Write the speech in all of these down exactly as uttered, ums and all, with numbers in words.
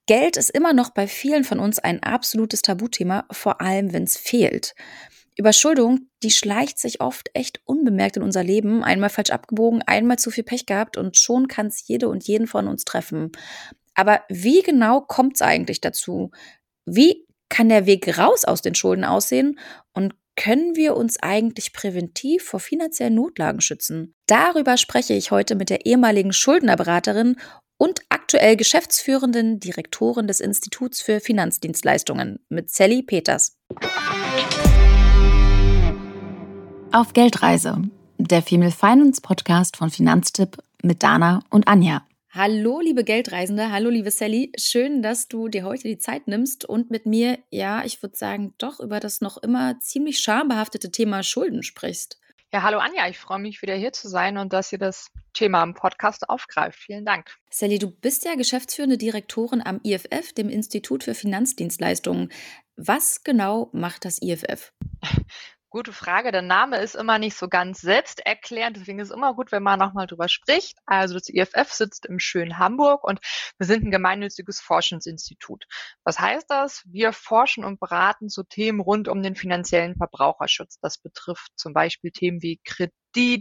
Geld ist immer noch bei vielen von uns ein absolutes Tabuthema, vor allem wenn es fehlt. Überschuldung, die schleicht sich oft echt unbemerkt in unser Leben. Einmal falsch abgebogen, einmal zu viel Pech gehabt und schon kann es jede und jeden von uns treffen. Aber wie genau kommt es eigentlich dazu? Wie kann der Weg raus aus den Schulden aussehen? Und können wir uns eigentlich präventiv vor finanziellen Notlagen schützen? Darüber spreche ich heute mit der ehemaligen Schuldnerberaterin und aktuell geschäftsführenden Direktorin des Instituts für Finanzdienstleistungen, mit Sally Peters. Auf Geldreise, der Female Finance Podcast von Finanztipp mit Dana und Anja. Hallo, liebe Geldreisende, hallo, liebe Sally. Schön, dass du dir heute die Zeit nimmst und mit mir, ja, ich würde sagen, doch über das noch immer ziemlich schambehaftete Thema Schulden sprichst. Ja, hallo Anja, ich freue mich wieder hier zu sein und dass ihr das Thema im Podcast aufgreift. Vielen Dank. Sally, du bist ja geschäftsführende Direktorin am I F F, dem Institut für Finanzdienstleistungen. Was genau macht das I F F? Gute Frage. Der Name ist immer nicht so ganz selbsterklärend, deswegen ist es immer gut, wenn man nochmal drüber spricht. Also das I F F sitzt im schönen Hamburg und wir sind ein gemeinnütziges Forschungsinstitut. Was heißt das? Wir forschen und beraten zu Themen rund um den finanziellen Verbraucherschutz. Das betrifft zum Beispiel Themen wie Kredit,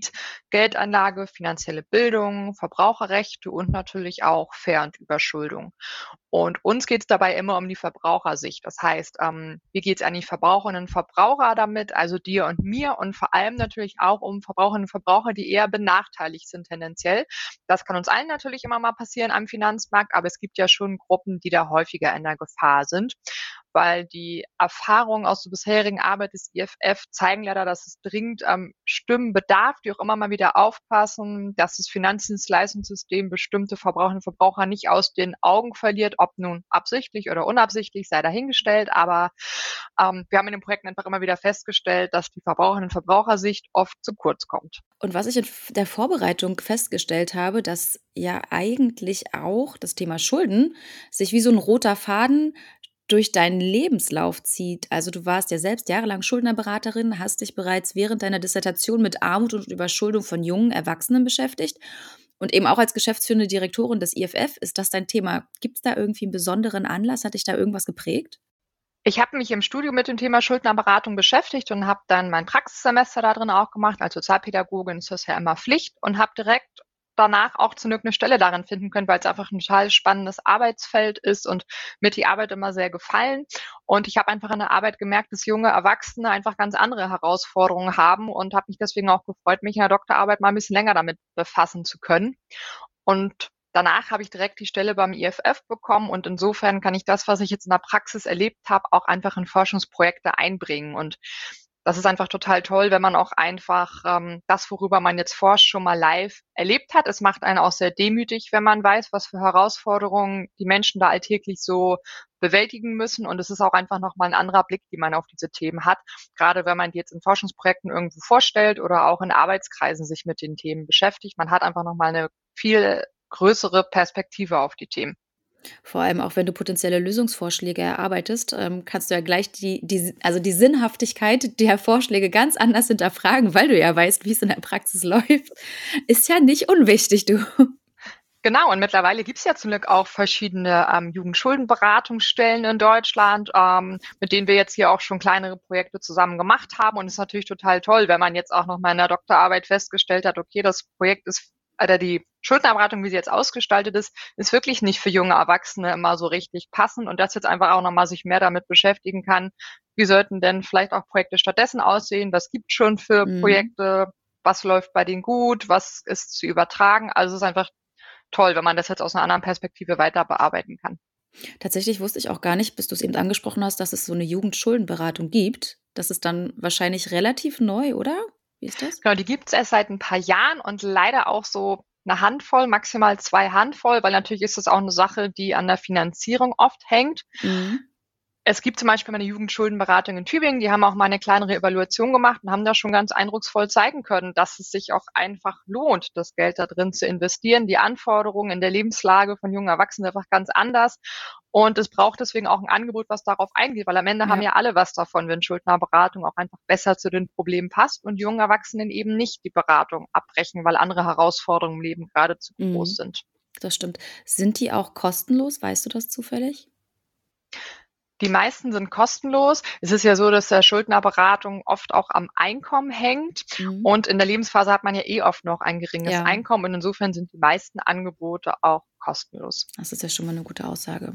Geldanlage, finanzielle Bildung, Verbraucherrechte und natürlich auch Ver- und Überschuldung. Und uns geht es dabei immer um die Verbrauchersicht. Das heißt, ähm, wie geht es an die Verbraucherinnen und Verbraucher damit, also dir und mir, und vor allem natürlich auch um Verbraucherinnen und Verbraucher, die eher benachteiligt sind tendenziell. Das kann uns allen natürlich immer mal passieren am Finanzmarkt, aber es gibt ja schon Gruppen, die da häufiger in der Gefahr sind, weil die Erfahrungen aus der bisherigen Arbeit des I F F zeigen leider, dass es dringend ähm, Stimmen bedarf, die auch immer mal wieder aufpassen, dass das Finanzdienstleistungssystem bestimmte Verbraucherinnen und Verbraucher nicht aus den Augen verliert, ob nun absichtlich oder unabsichtlich, sei dahingestellt. Aber ähm, wir haben in den Projekten einfach immer wieder festgestellt, dass die Verbraucherinnen und Verbrauchersicht oft zu kurz kommt. Und was ich in der Vorbereitung festgestellt habe, dass ja eigentlich auch das Thema Schulden sich wie so ein roter Faden durch deinen Lebenslauf zieht. Also du warst ja selbst jahrelang Schuldnerberaterin, hast dich bereits während deiner Dissertation mit Armut und Überschuldung von jungen Erwachsenen beschäftigt. Und eben auch als geschäftsführende Direktorin des I F F ist das dein Thema. Gibt es da irgendwie einen besonderen Anlass? Hat dich da irgendwas geprägt? Ich habe mich im Studium mit dem Thema Schuldnerberatung beschäftigt und habe dann mein Praxissemester da drin auch gemacht. Als Sozialpädagogin ist das ja immer Pflicht und habe direkt danach auch zu eine Stelle darin finden können, weil es einfach ein total spannendes Arbeitsfeld ist und mir die Arbeit immer sehr gefallen. Und ich habe einfach in der Arbeit gemerkt, dass junge Erwachsene einfach ganz andere Herausforderungen haben und habe mich deswegen auch gefreut, mich in der Doktorarbeit mal ein bisschen länger damit befassen zu können. Und danach habe ich direkt die Stelle beim I F F bekommen und insofern kann ich das, was ich jetzt in der Praxis erlebt habe, auch einfach in Forschungsprojekte einbringen. Und das ist einfach total toll, wenn man auch einfach ähm, das, worüber man jetzt forscht, schon mal live erlebt hat. Es macht einen auch sehr demütig, wenn man weiß, was für Herausforderungen die Menschen da alltäglich so bewältigen müssen. Und es ist auch einfach nochmal ein anderer Blick, den man auf diese Themen hat. Gerade wenn man die jetzt in Forschungsprojekten irgendwo vorstellt oder auch in Arbeitskreisen sich mit den Themen beschäftigt. Man hat einfach nochmal eine viel größere Perspektive auf die Themen. Vor allem auch, wenn du potenzielle Lösungsvorschläge erarbeitest, ähm, kannst du ja gleich die, die, also die Sinnhaftigkeit der Vorschläge ganz anders hinterfragen, weil du ja weißt, wie es in der Praxis läuft. Ist ja nicht unwichtig, du. Genau, und mittlerweile gibt es ja zum Glück auch verschiedene ähm, Jugendschuldenberatungsstellen in Deutschland, ähm, mit denen wir jetzt hier auch schon kleinere Projekte zusammen gemacht haben. Und es ist natürlich total toll, wenn man jetzt auch noch mal in der Doktorarbeit festgestellt hat, okay, das Projekt ist, oder die Schuldnerberatung, wie sie jetzt ausgestaltet ist, ist wirklich nicht für junge Erwachsene immer so richtig passend und dass jetzt einfach auch nochmal sich mehr damit beschäftigen kann, wie sollten denn vielleicht auch Projekte stattdessen aussehen, was gibt es schon für mhm. Projekte, was läuft bei denen gut, was ist zu übertragen. Also es ist einfach toll, wenn man das jetzt aus einer anderen Perspektive weiter bearbeiten kann. Tatsächlich wusste ich auch gar nicht, bis du es eben angesprochen hast, dass es so eine Jugendschuldenberatung gibt. Das ist dann wahrscheinlich relativ neu, oder? Wie ist das? Genau, die gibt es erst seit ein paar Jahren und leider auch so eine Handvoll, maximal zwei Handvoll, weil natürlich ist das auch eine Sache, die an der Finanzierung oft hängt. Mhm. Es gibt zum Beispiel meine Jugendschuldenberatung in Tübingen, die haben auch mal eine kleinere Evaluation gemacht und haben da schon ganz eindrucksvoll zeigen können, dass es sich auch einfach lohnt, das Geld da drin zu investieren. Die Anforderungen in der Lebenslage von jungen Erwachsenen sind einfach ganz anders. Und es braucht deswegen auch ein Angebot, was darauf eingeht, weil am Ende ja. haben ja alle was davon, wenn Schuldnerberatung auch einfach besser zu den Problemen passt und jungen Erwachsenen eben nicht die Beratung abbrechen, weil andere Herausforderungen im Leben gerade zu groß mhm. sind. Das stimmt. Sind die auch kostenlos? Weißt du das zufällig? Die meisten sind kostenlos. Es ist ja so, dass der Schuldnerberatung oft auch am Einkommen hängt. Mhm. Und in der Lebensphase hat man ja eh oft noch ein geringes Ja. Einkommen. Und insofern sind die meisten Angebote auch kostenlos. Das ist ja schon mal eine gute Aussage.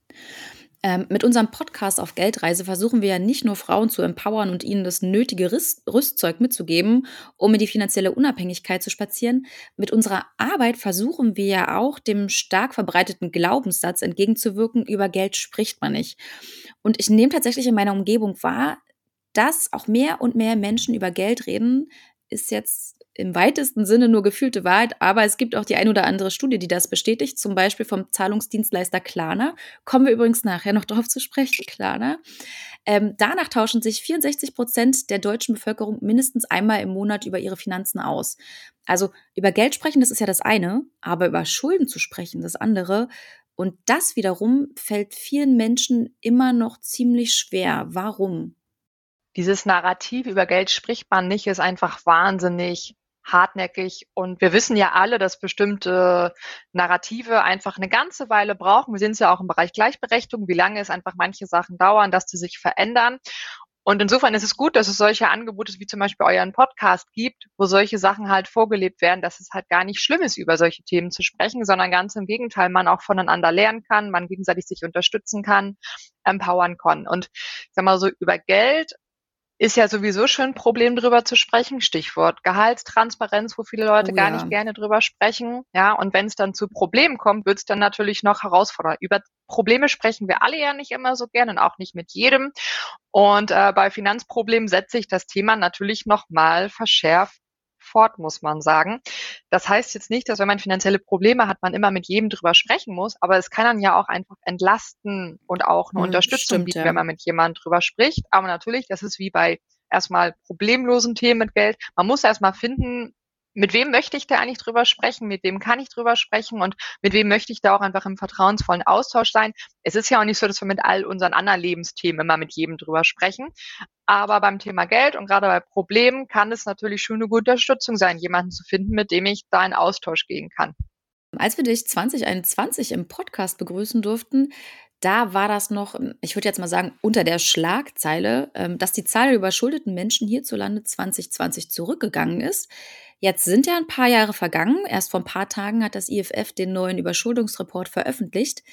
Ähm, mit unserem Podcast auf Geldreise versuchen wir ja nicht nur Frauen zu empowern und ihnen das nötige Rüst Rüstzeug mitzugeben, um in die finanzielle Unabhängigkeit zu spazieren. Mit unserer Arbeit versuchen wir ja auch, dem stark verbreiteten Glaubenssatz entgegenzuwirken, über Geld spricht man nicht. Und ich nehme tatsächlich in meiner Umgebung wahr, dass auch mehr und mehr Menschen über Geld reden, ist jetzt im weitesten Sinne nur gefühlte Wahrheit, aber es gibt auch die ein oder andere Studie, die das bestätigt, zum Beispiel vom Zahlungsdienstleister Klarna. Kommen wir übrigens nachher noch drauf zu sprechen, Klarna. Ähm, danach tauschen sich vierundsechzig Prozent der deutschen Bevölkerung mindestens einmal im Monat über ihre Finanzen aus. Also über Geld sprechen, das ist ja das eine, aber über Schulden zu sprechen, das andere. Und das wiederum fällt vielen Menschen immer noch ziemlich schwer. Warum? Dieses Narrativ über Geld spricht man nicht, ist einfach wahnsinnig hartnäckig. Und wir wissen ja alle, dass bestimmte Narrative einfach eine ganze Weile brauchen. Wir sehen es ja auch im Bereich Gleichberechtigung, wie lange es einfach manche Sachen dauern, dass sie sich verändern. Und insofern ist es gut, dass es solche Angebote wie zum Beispiel euren Podcast gibt, wo solche Sachen halt vorgelebt werden, dass es halt gar nicht schlimm ist, über solche Themen zu sprechen, sondern ganz im Gegenteil, man auch voneinander lernen kann, man gegenseitig sich unterstützen kann, empowern kann. Und ich sag mal so, über Geld ist ja sowieso schon ein Problem, drüber zu sprechen. Stichwort Gehaltstransparenz, wo viele Leute Oh gar ja. nicht gerne drüber sprechen. Ja, und wenn es dann zu Problemen kommt, wird es dann natürlich noch herausfordernder. Über Probleme sprechen wir alle ja nicht immer so gerne und auch nicht mit jedem. Und äh, bei Finanzproblemen setzt sich das Thema natürlich noch mal verschärft fort, muss man sagen. Das heißt jetzt nicht, dass wenn man finanzielle Probleme hat, man immer mit jedem drüber sprechen muss, aber es kann dann ja auch einfach entlasten und auch eine Hm, Unterstützung stimmt, bieten, ja. wenn man mit jemandem drüber spricht. Aber natürlich, das ist wie bei erstmal problemlosen Themen mit Geld. Man muss erstmal finden, mit wem möchte ich da eigentlich drüber sprechen, mit wem kann ich drüber sprechen und mit wem möchte ich da auch einfach im vertrauensvollen Austausch sein. Es ist ja auch nicht so, dass wir mit all unseren anderen Lebensthemen immer mit jedem drüber sprechen. Aber beim Thema Geld und gerade bei Problemen kann es natürlich schon eine gute Unterstützung sein, jemanden zu finden, mit dem ich da in Austausch gehen kann. Als wir dich zwanzig einundzwanzig im Podcast begrüßen durften, da war das noch, ich würde jetzt mal sagen, unter der Schlagzeile, ähm, dass die Zahl der überschuldeten Menschen hierzulande zwanzig zwanzig zurückgegangen ist. Jetzt sind ja ein paar Jahre vergangen. Erst vor ein paar Tagen hat das I F F den neuen Überschuldungsreport veröffentlicht.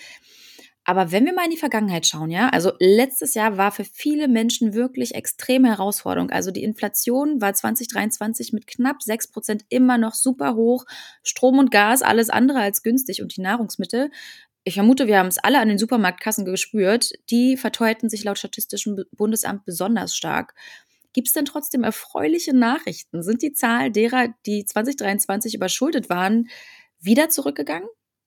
Aber wenn wir mal in die Vergangenheit schauen, ja, also letztes Jahr war für viele Menschen wirklich extreme Herausforderung. Also die Inflation war zwanzig dreiundzwanzig mit knapp sechs Prozent immer noch super hoch. Strom und Gas, alles andere als günstig und die Nahrungsmittel. Ich vermute, wir haben es alle an den Supermarktkassen gespürt. Die verteuerten sich laut Statistischem Bundesamt besonders stark. Gibt es denn trotzdem erfreuliche Nachrichten? Sind die Zahl derer, die zwanzig dreiundzwanzig überschuldet waren, wieder zurückgegangen?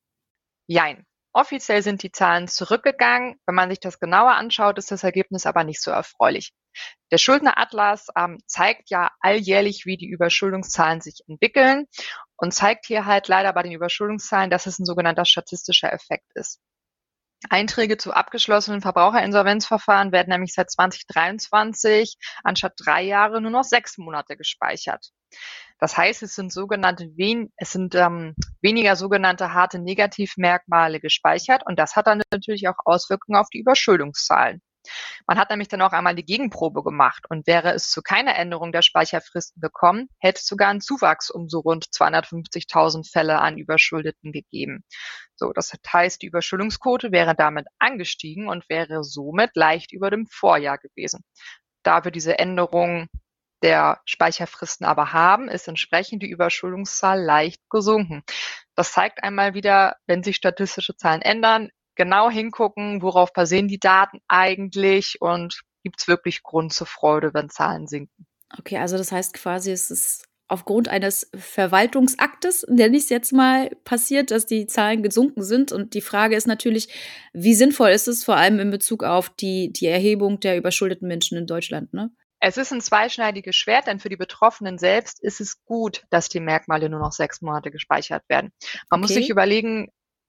Jein. Offiziell sind die Zahlen zurückgegangen. Wenn man sich das genauer anschaut, ist das Ergebnis aber nicht so erfreulich. Der Schuldneratlas ähm, zeigt ja alljährlich, wie die Überschuldungszahlen sich entwickeln und zeigt hier halt leider bei den Überschuldungszahlen, dass es ein sogenannter statistischer Effekt ist. Einträge zu abgeschlossenen Verbraucherinsolvenzverfahren werden nämlich seit zwanzig dreiundzwanzig anstatt drei Jahre nur noch sechs Monate gespeichert. Das heißt, es sind sogenannte wen es sind ähm, weniger sogenannte harte Negativmerkmale gespeichert und das hat dann natürlich auch Auswirkungen auf die Überschuldungszahlen. Man hat nämlich dann auch einmal die Gegenprobe gemacht und wäre es zu keiner Änderung der Speicherfristen gekommen, hätte es sogar einen Zuwachs um so rund zweihundertfünfzigtausend Fälle an Überschuldeten gegeben. So, das heißt, die Überschuldungsquote wäre damit angestiegen und wäre somit leicht über dem Vorjahr gewesen. Da wir diese Änderung der Speicherfristen aber haben, ist entsprechend die Überschuldungszahl leicht gesunken. Das zeigt einmal wieder, wenn sich statistische Zahlen ändern, genau hingucken, worauf basieren die Daten eigentlich und gibt es wirklich Grund zur Freude, wenn Zahlen sinken. Okay, also das heißt quasi, es ist aufgrund eines Verwaltungsaktes, nenne ich es jetzt mal, passiert, dass die Zahlen gesunken sind. Und die Frage ist natürlich, wie sinnvoll ist es vor allem in Bezug auf die, die Erhebung der überschuldeten Menschen in Deutschland, ne? Es ist ein zweischneidiges Schwert, denn für die Betroffenen selbst ist es gut, dass die Merkmale nur noch sechs Monate gespeichert werden. Man muss Okay. sich überlegen,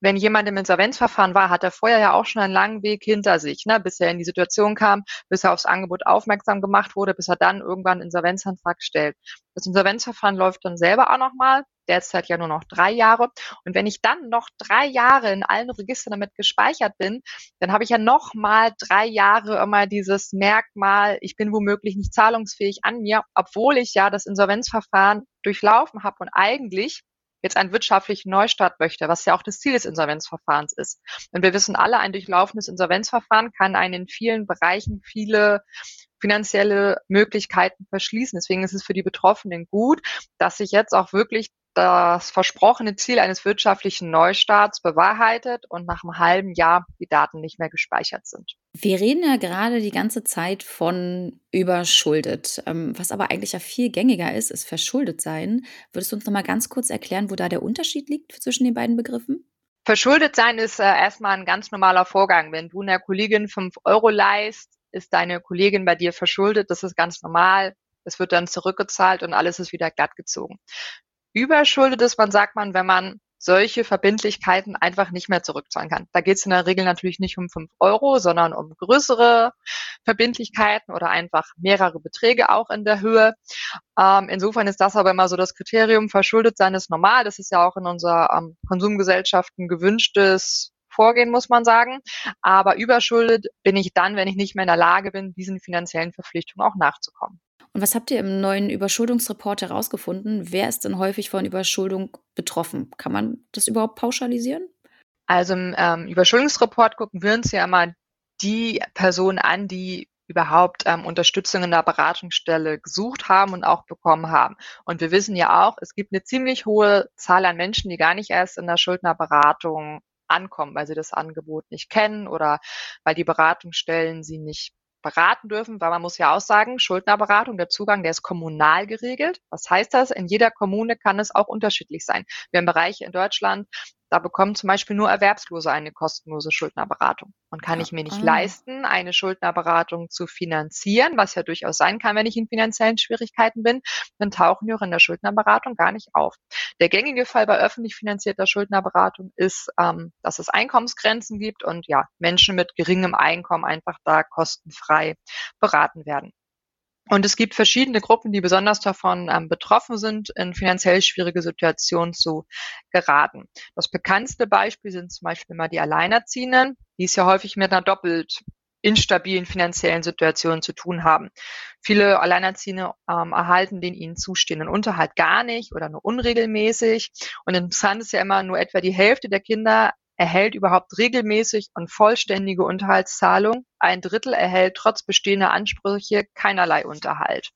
wenn jemand im Insolvenzverfahren war, hat er vorher ja auch schon einen langen Weg hinter sich, ne, bis er in die Situation kam, bis er aufs Angebot aufmerksam gemacht wurde, bis er dann irgendwann einen Insolvenzantrag stellt. Das Insolvenzverfahren läuft dann selber auch nochmal, derzeit ja nur noch drei Jahre. Und wenn ich dann noch drei Jahre in allen Registern damit gespeichert bin, dann habe ich ja nochmal drei Jahre immer dieses Merkmal, ich bin womöglich nicht zahlungsfähig an mir, obwohl ich ja das Insolvenzverfahren durchlaufen habe und eigentlich jetzt einen wirtschaftlichen Neustart möchte, was ja auch das Ziel des Insolvenzverfahrens ist. Und wir wissen alle, ein durchlaufenes Insolvenzverfahren kann einen in vielen Bereichen viele finanzielle Möglichkeiten verschließen. Deswegen ist es für die Betroffenen gut, dass sich jetzt auch wirklich das versprochene Ziel eines wirtschaftlichen Neustarts bewahrheitet und nach einem halben Jahr die Daten nicht mehr gespeichert sind. Wir reden ja gerade die ganze Zeit von überschuldet. Ähm, was aber eigentlich ja viel gängiger ist, ist verschuldet sein. Würdest du uns noch mal ganz kurz erklären, wo da der Unterschied liegt zwischen den beiden Begriffen? Verschuldet sein ist äh, erstmal ein ganz normaler Vorgang. Wenn du einer Kollegin fünf Euro leihst, ist deine Kollegin bei dir verschuldet. Das ist ganz normal. Es wird dann zurückgezahlt und alles ist wieder glatt gezogen. Überschuldet ist man, sagt man, wenn man solche Verbindlichkeiten einfach nicht mehr zurückzahlen kann. Da geht es in der Regel natürlich nicht um fünf Euro, sondern um größere Verbindlichkeiten oder einfach mehrere Beträge auch in der Höhe. Ähm, insofern ist das aber immer so das Kriterium, verschuldet sein ist normal. Das ist ja auch in unserer ähm, Konsumgesellschaft ein gewünschtes Vorgehen, muss man sagen. Aber überschuldet bin ich dann, wenn ich nicht mehr in der Lage bin, diesen finanziellen Verpflichtungen auch nachzukommen. Und was habt ihr im neuen Überschuldungsreport herausgefunden? Wer ist denn häufig von Überschuldung betroffen? Kann man das überhaupt pauschalisieren? Also im ähm, Überschuldungsreport gucken wir uns ja immer die Personen an, die überhaupt ähm, Unterstützung in der Beratungsstelle gesucht haben und auch bekommen haben. Und wir wissen ja auch, es gibt eine ziemlich hohe Zahl an Menschen, die gar nicht erst in der Schuldnerberatung ankommen, weil sie das Angebot nicht kennen oder weil die Beratungsstellen sie nicht beraten dürfen, weil man muss ja auch sagen, Schuldnerberatung, der Zugang, der ist kommunal geregelt. Was heißt das? In jeder Kommune kann es auch unterschiedlich sein. Wir haben Bereiche in Deutschland, da bekommen zum Beispiel nur Erwerbslose eine kostenlose Schuldnerberatung. Und kann ich mir nicht Ah. leisten, eine Schuldnerberatung zu finanzieren, was ja durchaus sein kann, wenn ich in finanziellen Schwierigkeiten bin, dann tauchen die auch in der Schuldnerberatung gar nicht auf. Der gängige Fall bei öffentlich finanzierter Schuldnerberatung ist, ähm, dass es Einkommensgrenzen gibt und ja, Menschen mit geringem Einkommen einfach da kostenfrei beraten werden. Und es gibt verschiedene Gruppen, die besonders davon ähm, betroffen sind, in finanziell schwierige Situationen zu geraten. Das bekannteste Beispiel sind zum Beispiel mal die Alleinerziehenden, die es ja häufig mit einer doppelt instabilen finanziellen Situation zu tun haben. Viele Alleinerziehende ähm, erhalten den ihnen zustehenden Unterhalt gar nicht oder nur unregelmäßig. Und interessant ist ja immer, nur etwa die Hälfte der Kinder erhält überhaupt regelmäßig und vollständige Unterhaltszahlung. Ein Drittel erhält trotz bestehender Ansprüche keinerlei Unterhalt.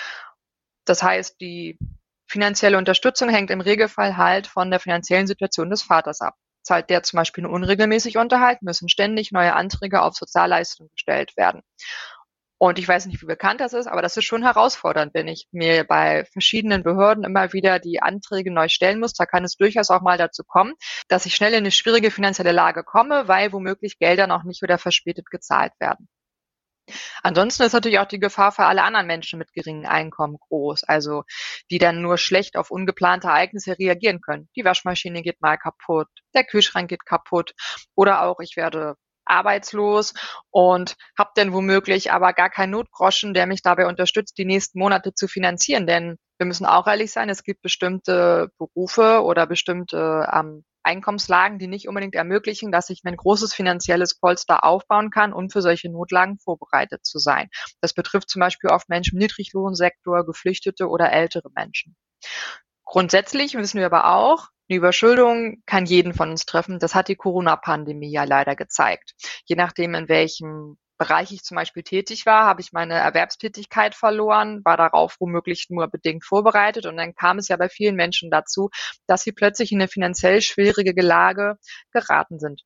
Das heißt, die finanzielle Unterstützung hängt im Regelfall halt von der finanziellen Situation des Vaters ab. Zahlt der zum Beispiel nur unregelmäßig Unterhalt, müssen ständig neue Anträge auf Sozialleistungen gestellt werden. Und ich weiß nicht, wie bekannt das ist, aber das ist schon herausfordernd, wenn ich mir bei verschiedenen Behörden immer wieder die Anträge neu stellen muss. Da kann es durchaus auch mal dazu kommen, dass ich schnell in eine schwierige finanzielle Lage komme, weil womöglich Gelder noch nicht oder verspätet gezahlt werden. Ansonsten ist natürlich auch die Gefahr für alle anderen Menschen mit geringem Einkommen groß, also die dann nur schlecht auf ungeplante Ereignisse reagieren können. Die Waschmaschine geht mal kaputt, der Kühlschrank geht kaputt oder auch ich werde arbeitslos und habe dann womöglich aber gar keinen Notgroschen, der mich dabei unterstützt, die nächsten Monate zu finanzieren. Denn wir müssen auch ehrlich sein, es gibt bestimmte Berufe oder bestimmte ähm, Einkommenslagen, die nicht unbedingt ermöglichen, dass ich mir ein großes finanzielles Polster aufbauen kann, um für solche Notlagen vorbereitet zu sein. Das betrifft zum Beispiel oft Menschen im Niedriglohnsektor, Geflüchtete oder ältere Menschen. Grundsätzlich wissen wir aber auch, eine Überschuldung kann jeden von uns treffen. Das hat die Corona-Pandemie ja leider gezeigt. Je nachdem, in welchem Bereich ich zum Beispiel tätig war, habe ich meine Erwerbstätigkeit verloren, war darauf womöglich nur bedingt vorbereitet und dann kam es ja bei vielen Menschen dazu, dass sie plötzlich in eine finanziell schwierige Lage geraten sind.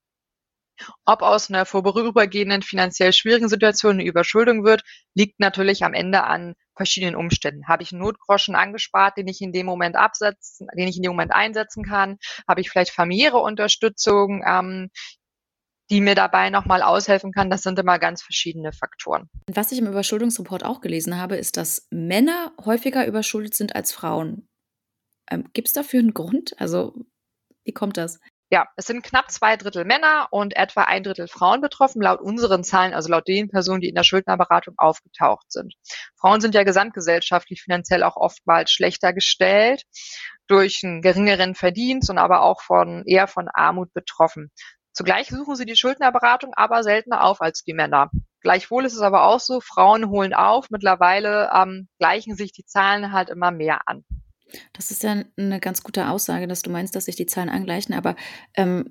Ob aus einer vorübergehenden finanziell schwierigen Situation eine Überschuldung wird, liegt natürlich am Ende an verschiedenen Umständen. Habe ich einen Notgroschen angespart, den ich in dem Moment absetzen, den ich in dem Moment einsetzen kann? Habe ich vielleicht familiäre Unterstützung, ähm, die mir dabei nochmal aushelfen kann? Das sind immer ganz verschiedene Faktoren. Was ich im Überschuldungsreport auch gelesen habe, ist, dass Männer häufiger überschuldet sind als Frauen. Ähm, Gibt es dafür einen Grund? Also, wie kommt das? Ja, es sind knapp zwei Drittel Männer und etwa ein Drittel Frauen betroffen, laut unseren Zahlen, also laut den Personen, die in der Schuldnerberatung aufgetaucht sind. Frauen sind ja gesamtgesellschaftlich finanziell auch oftmals schlechter gestellt, durch einen geringeren Verdienst und aber auch von eher von Armut betroffen. Zugleich suchen sie die Schuldnerberatung aber seltener auf als die Männer. Gleichwohl ist es aber auch so, Frauen holen auf. Mittlerweile ähm, gleichen sich die Zahlen halt immer mehr an. Das ist ja eine ganz gute Aussage, dass du meinst, dass sich die Zahlen angleichen. Aber ähm,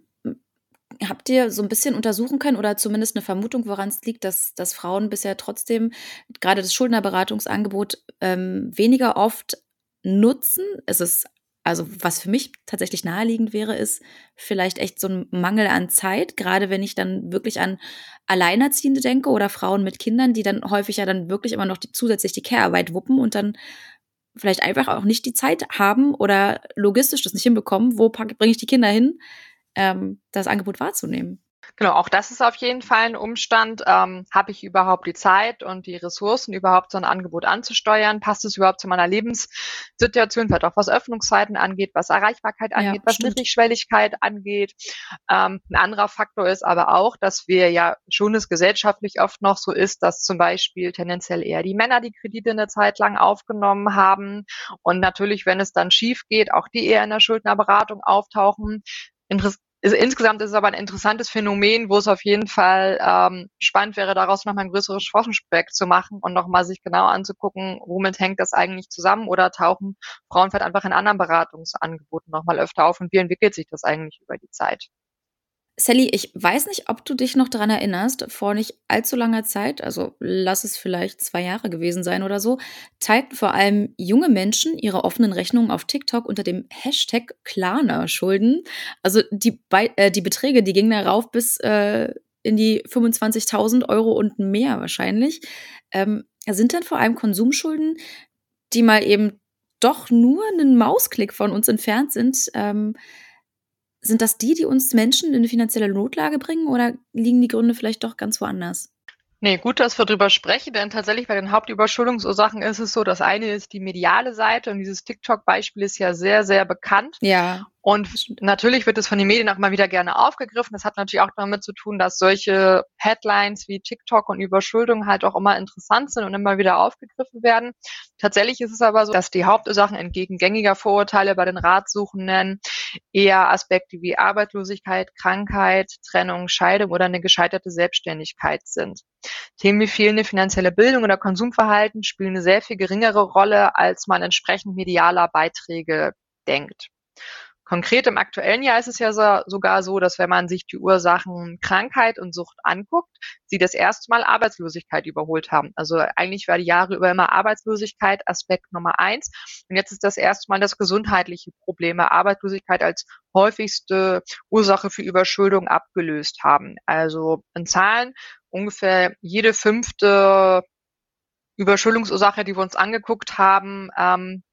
habt ihr so ein bisschen untersuchen können oder zumindest eine Vermutung, woran es liegt, dass, dass Frauen bisher trotzdem gerade das Schuldnerberatungsangebot ähm, weniger oft nutzen? Es ist also was für mich tatsächlich naheliegend wäre, ist vielleicht echt so ein Mangel an Zeit, gerade wenn ich dann wirklich an Alleinerziehende denke oder Frauen mit Kindern, die dann häufig ja dann wirklich immer noch die, zusätzlich die Care-Arbeit wuppen und dann vielleicht einfach auch nicht die Zeit haben oder logistisch das nicht hinbekommen, wo bringe ich die Kinder hin, ähm, das Angebot wahrzunehmen. Genau, auch das ist auf jeden Fall ein Umstand. Ähm, habe ich überhaupt die Zeit und die Ressourcen, überhaupt so ein Angebot anzusteuern? Passt es überhaupt zu meiner Lebenssituation, vielleicht auch was Öffnungszeiten angeht, was Erreichbarkeit Ja, angeht, was stimmt. Niedrigschwelligkeit angeht? Ähm, ein anderer Faktor ist aber auch, dass wir ja schon es gesellschaftlich oft noch so ist, dass zum Beispiel tendenziell eher die Männer die Kredite eine Zeit lang aufgenommen haben und natürlich, wenn es dann schief geht, auch die eher in der Schuldnerberatung auftauchen. Interess Also insgesamt ist es aber ein interessantes Phänomen, wo es auf jeden Fall ähm, spannend wäre, daraus nochmal ein größeres Forschungsprojekt zu machen und nochmal sich genau anzugucken, womit hängt das eigentlich zusammen oder tauchen Frauen vielleicht einfach in anderen Beratungsangeboten nochmal öfter auf und wie entwickelt sich das eigentlich über die Zeit? Sally, ich weiß nicht, ob du dich noch daran erinnerst, vor nicht allzu langer Zeit, also lass es vielleicht zwei Jahre gewesen sein oder so, teilten vor allem junge Menschen ihre offenen Rechnungen auf TikTok unter dem Hashtag Klarna-Schulden. Also die, Bei äh, die Beträge, die gingen da rauf bis äh, in die fünfundzwanzigtausend Euro und mehr wahrscheinlich. Ähm, sind dann vor allem Konsumschulden, die mal eben doch nur einen Mausklick von uns entfernt sind. Ähm, sind das die, die uns Menschen in eine finanzielle Notlage bringen oder liegen die Gründe vielleicht doch ganz woanders? Nee, gut, dass wir drüber sprechen, denn tatsächlich bei den Hauptüberschuldungsursachen ist es so, das eine ist die mediale Seite und dieses TikTok-Beispiel ist ja sehr, sehr bekannt. Ja, Und das stimmt. natürlich wird es von den Medien auch mal wieder gerne aufgegriffen. Das hat natürlich auch damit zu tun, dass solche Headlines wie TikTok und Überschuldung halt auch immer interessant sind und immer wieder aufgegriffen werden. Tatsächlich ist es aber so, dass die Hauptursachen entgegen gängiger Vorurteile bei den Ratsuchenden eher Aspekte wie Arbeitslosigkeit, Krankheit, Trennung, Scheidung oder eine gescheiterte Selbstständigkeit sind. Themen wie fehlende finanzielle Bildung oder Konsumverhalten spielen eine sehr viel geringere Rolle, als man entsprechend medialer Beiträge denkt. Konkret im aktuellen Jahr ist es ja so, sogar so, dass wenn man sich die Ursachen Krankheit und Sucht anguckt, sie das erste Mal Arbeitslosigkeit überholt haben. Also eigentlich war die Jahre über immer Arbeitslosigkeit Aspekt Nummer eins. Und jetzt ist das erste Mal das gesundheitliche Probleme Arbeitslosigkeit als häufigste Ursache für Überschuldung abgelöst haben. Also in Zahlen ungefähr jede fünfte Überschuldungsursache, die wir uns angeguckt haben, ähm,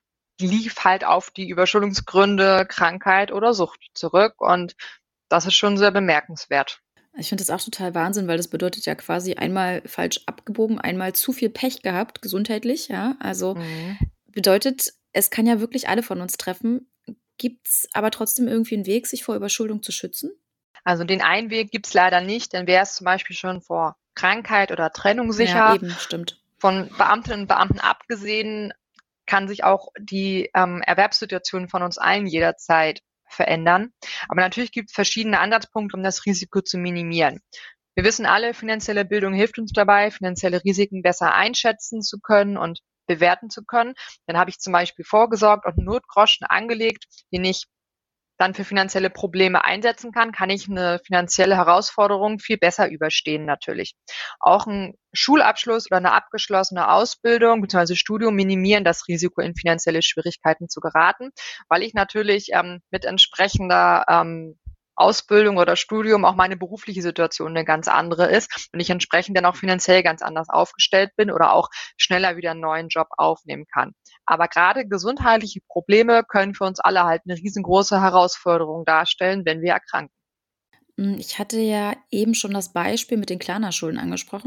lief halt auf die Überschuldungsgründe Krankheit oder Sucht zurück und das ist schon sehr bemerkenswert. Ich finde das auch total Wahnsinn, weil das bedeutet ja quasi einmal falsch abgebogen, einmal zu viel Pech gehabt, gesundheitlich, ja. Also Mhm. bedeutet, es kann ja wirklich alle von uns treffen. Gibt's aber trotzdem irgendwie einen Weg, sich vor Überschuldung zu schützen? Also den einen Weg gibt's leider nicht, denn wer ist zum Beispiel schon vor Krankheit oder Trennung Ja, sicher? eben, stimmt. Von Beamtinnen und Beamten abgesehen kann sich auch die ähm, Erwerbssituation von uns allen jederzeit verändern. Aber natürlich gibt es verschiedene Ansatzpunkte, um das Risiko zu minimieren. Wir wissen alle, finanzielle Bildung hilft uns dabei, finanzielle Risiken besser einschätzen zu können und bewerten zu können. Dann habe ich zum Beispiel vorgesorgt und einen Notgroschen angelegt, den ich dann für finanzielle Probleme einsetzen kann, kann ich eine finanzielle Herausforderung viel besser überstehen natürlich. Auch ein Schulabschluss oder eine abgeschlossene Ausbildung bzw. Studium minimieren das Risiko, in finanzielle Schwierigkeiten zu geraten, weil ich natürlich ähm, mit entsprechender ähm, Ausbildung oder Studium auch meine berufliche Situation eine ganz andere ist und ich entsprechend dann auch finanziell ganz anders aufgestellt bin oder auch schneller wieder einen neuen Job aufnehmen kann. Aber gerade gesundheitliche Probleme können für uns alle halt eine riesengroße Herausforderung darstellen, wenn wir erkranken. Hm, ich hatte ja eben schon das Beispiel mit den Klarna-Schulden angesprochen und da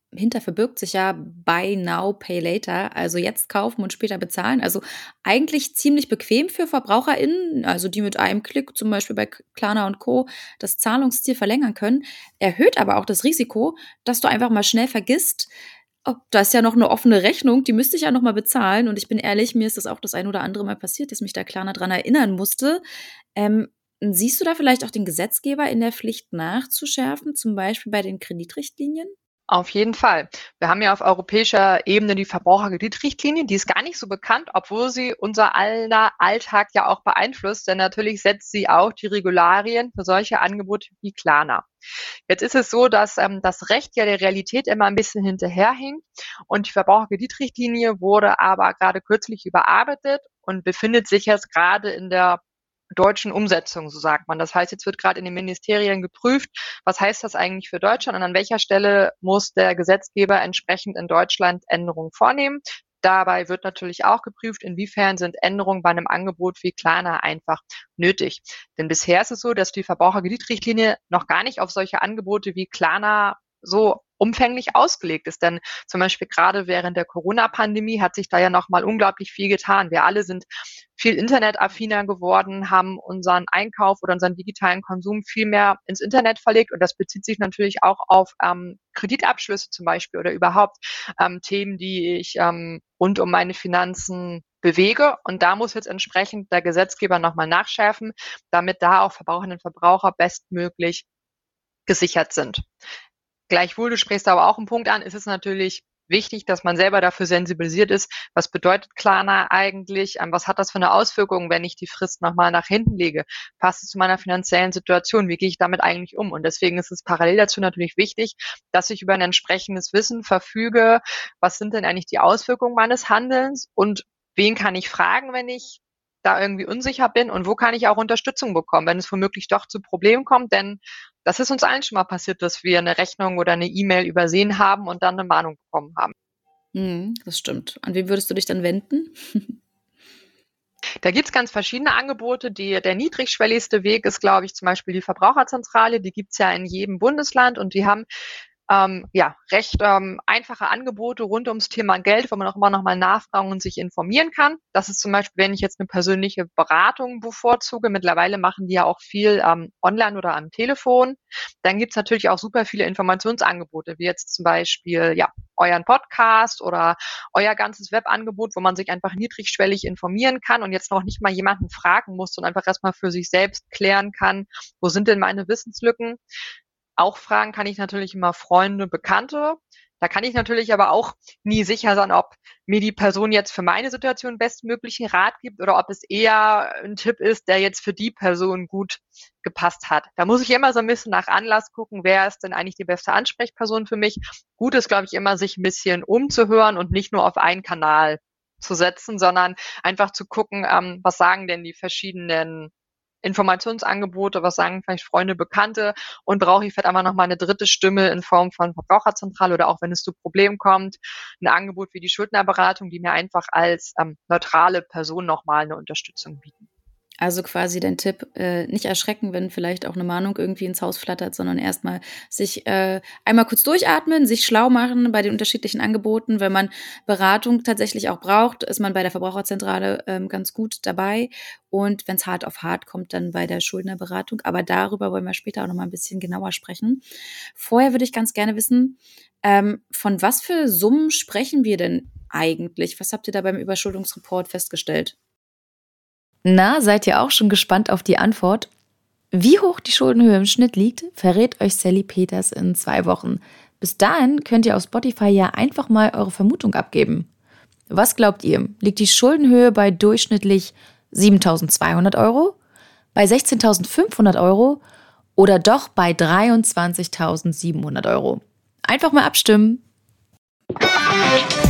dahinter verbirgt sich ja Buy Now, Pay Later, also jetzt kaufen und später bezahlen. Also eigentlich ziemlich bequem für VerbraucherInnen, also die mit einem Klick zum Beispiel bei Klarna und Co. das Zahlungsziel verlängern können, erhöht aber auch das Risiko, dass du einfach mal schnell vergisst, oh, da ist ja noch eine offene Rechnung, die müsste ich ja noch mal bezahlen. Und ich bin ehrlich, mir ist das auch das ein oder andere Mal passiert, dass mich da Klarna dran erinnern musste. Ähm, siehst du da vielleicht auch den Gesetzgeber in der Pflicht nachzuschärfen, zum Beispiel bei den Kreditrichtlinien? Auf jeden Fall. Wir haben ja auf europäischer Ebene die Verbraucherkreditrichtlinie, die ist gar nicht so bekannt, obwohl sie unser aller Alltag ja auch beeinflusst, denn natürlich setzt sie auch die Regularien für solche Angebote wie Klarna. Jetzt ist es so, dass ähm, das Recht ja der Realität immer ein bisschen hinterherhinkt und die Verbraucherkreditrichtlinie wurde aber gerade kürzlich überarbeitet und befindet sich jetzt gerade in der deutschen Umsetzung, so sagt man. Das heißt, jetzt wird gerade in den Ministerien geprüft, was heißt das eigentlich für Deutschland und an welcher Stelle muss der Gesetzgeber entsprechend in Deutschland Änderungen vornehmen. Dabei wird natürlich auch geprüft, inwiefern sind Änderungen bei einem Angebot wie Klarna einfach nötig. Denn bisher ist es so, dass die Verbraucherkreditrichtlinie noch gar nicht auf solche Angebote wie Klarna so umfänglich ausgelegt ist. Denn zum Beispiel gerade während der Corona-Pandemie hat sich da ja nochmal unglaublich viel getan. Wir alle sind viel internetaffiner geworden, haben unseren Einkauf oder unseren digitalen Konsum viel mehr ins Internet verlegt. Und das bezieht sich natürlich auch auf ähm, Kreditabschlüsse zum Beispiel oder überhaupt ähm, Themen, die ich ähm, rund um meine Finanzen bewege. Und da muss jetzt entsprechend der Gesetzgeber nochmal nachschärfen, damit da auch Verbraucherinnen und Verbraucher bestmöglich gesichert sind. Gleichwohl, du sprichst aber auch einen Punkt an, ist es natürlich wichtig, dass man selber dafür sensibilisiert ist, was bedeutet Klarna eigentlich, was hat das für eine Auswirkung, wenn ich die Frist nochmal nach hinten lege, passt es zu meiner finanziellen Situation, wie gehe ich damit eigentlich um und deswegen ist es parallel dazu natürlich wichtig, dass ich über ein entsprechendes Wissen verfüge, was sind denn eigentlich die Auswirkungen meines Handelns und wen kann ich fragen, wenn ich da irgendwie unsicher bin und wo kann ich auch Unterstützung bekommen, wenn es womöglich doch zu Problemen kommt, denn das ist uns allen schon mal passiert, dass wir eine Rechnung oder eine E-Mail übersehen haben und dann eine Mahnung bekommen haben. Hm, das stimmt. An wen würdest du dich dann wenden? Da gibt's ganz verschiedene Angebote. Die, der niedrigschwelligste Weg ist, glaube ich, zum Beispiel die Verbraucherzentrale. Die gibt's ja in jedem Bundesland und die haben ähm, ja recht ähm, einfache Angebote rund ums Thema Geld, wo man auch immer noch mal nachfragen und sich informieren kann. Das ist zum Beispiel, wenn ich jetzt eine persönliche Beratung bevorzuge. Mittlerweile machen die ja auch viel ähm, online oder am Telefon. Dann gibt's natürlich auch super viele Informationsangebote, wie jetzt zum Beispiel ja euren Podcast oder euer ganzes Webangebot, wo man sich einfach niedrigschwellig informieren kann und jetzt noch nicht mal jemanden fragen muss und einfach erstmal für sich selbst klären kann, wo sind denn meine Wissenslücken. Auch fragen kann ich natürlich immer Freunde, Bekannte. Da kann ich natürlich aber auch nie sicher sein, ob mir die Person jetzt für meine Situation bestmöglichen Rat gibt oder ob es eher ein Tipp ist, der jetzt für die Person gut gepasst hat. Da muss ich immer so ein bisschen nach Anlass gucken, wer ist denn eigentlich die beste Ansprechperson für mich. Gut ist, glaube ich, immer, sich ein bisschen umzuhören und nicht nur auf einen Kanal zu setzen, sondern einfach zu gucken, ähm, was sagen denn die verschiedenen Informationsangebote, was sagen vielleicht Freunde, Bekannte und brauche ich vielleicht einfach nochmal eine dritte Stimme in Form von Verbraucherzentrale oder auch wenn es zu Problemen kommt, ein Angebot wie die Schuldnerberatung, die mir einfach als ähm, neutrale Person nochmal eine Unterstützung bieten. Also quasi dein Tipp, äh, nicht erschrecken, wenn vielleicht auch eine Mahnung irgendwie ins Haus flattert, sondern erstmal sich äh, einmal kurz durchatmen, sich schlau machen bei den unterschiedlichen Angeboten. Wenn man Beratung tatsächlich auch braucht, ist man bei der Verbraucherzentrale ähm, ganz gut dabei. Und wenn es hart auf hart kommt, dann bei der Schuldnerberatung. Aber darüber wollen wir später auch noch mal ein bisschen genauer sprechen. Vorher würde ich ganz gerne wissen, ähm, von was für Summen sprechen wir denn eigentlich? Was habt ihr da beim Überschuldungsreport festgestellt? Na, seid ihr auch schon gespannt auf die Antwort? Wie hoch die Schuldenhöhe im Schnitt liegt, verrät euch Sally Peters in zwei Wochen. Bis dahin könnt ihr auf Spotify ja einfach mal eure Vermutung abgeben. Was glaubt ihr? Liegt die Schuldenhöhe bei durchschnittlich siebentausendzweihundert Euro, bei sechzehntausendfünfhundert Euro oder doch bei dreiundzwanzigtausendsiebenhundert Euro? Einfach mal abstimmen.